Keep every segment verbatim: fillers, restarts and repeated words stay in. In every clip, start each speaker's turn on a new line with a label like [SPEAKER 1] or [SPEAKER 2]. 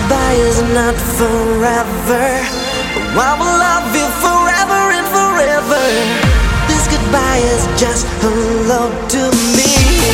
[SPEAKER 1] goodbye is not forever. Oh, I will love you forever and forever. This goodbye is just hello to me.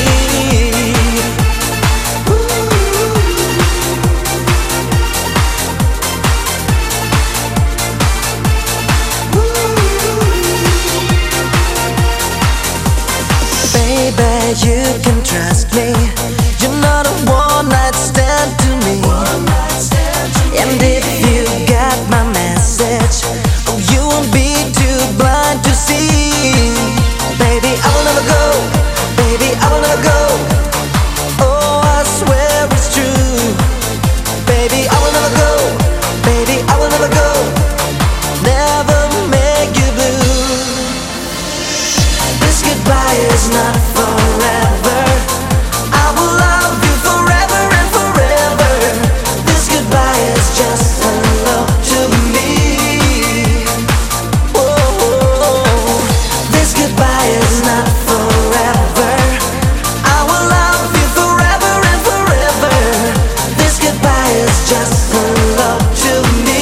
[SPEAKER 1] Baby, you can trust me. You're not a one-night stand to me. And if you got my message, oh, you won't be too blind to see. Baby, I will never go. Baby, I will never go. Oh, I swear it's true. Baby, I will never go. Baby, I will never go. Never make you blue. This goodbye is not forever. I will love you forever and forever. This goodbye is just hello to me. Oh, this goodbye is not forever. I will love you forever and forever. This goodbye is just hello to me.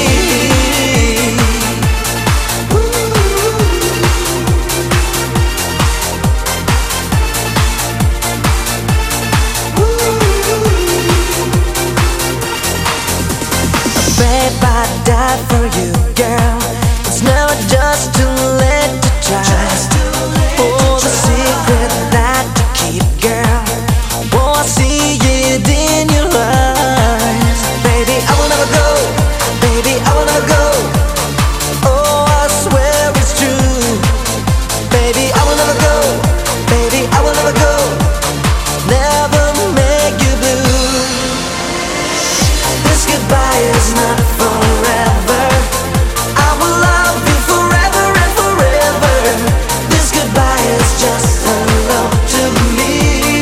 [SPEAKER 1] Babe, I died for you, girl. It's never just too late to try. For the secret that you keep, girl. Oh, I see it in your eyes. Baby, I will never go. Baby, I will never go. Oh, I swear it's true. Baby, I will never go. Baby, I will never go. Never make you blue. This goodbye is not forever. I will love you forever and forever. This goodbye is just hello to me.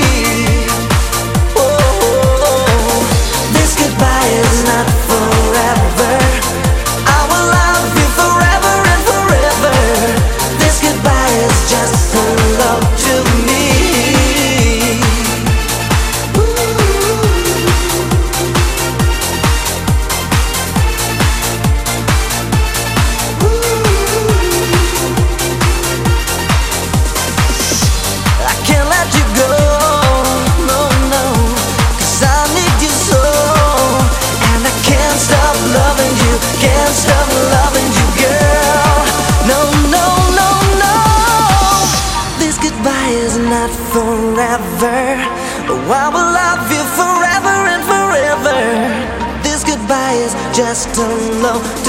[SPEAKER 1] Oh, this goodbye is not forever. I will love you forever and forever. This goodbye is just hello to me. I can't let you go, no, no, 'cause I need you so. And I can't stop loving you, can't stop loving you, girl. No, no, no, no. This goodbye is not forever. Oh, I will love you forever and forever. This goodbye is just hello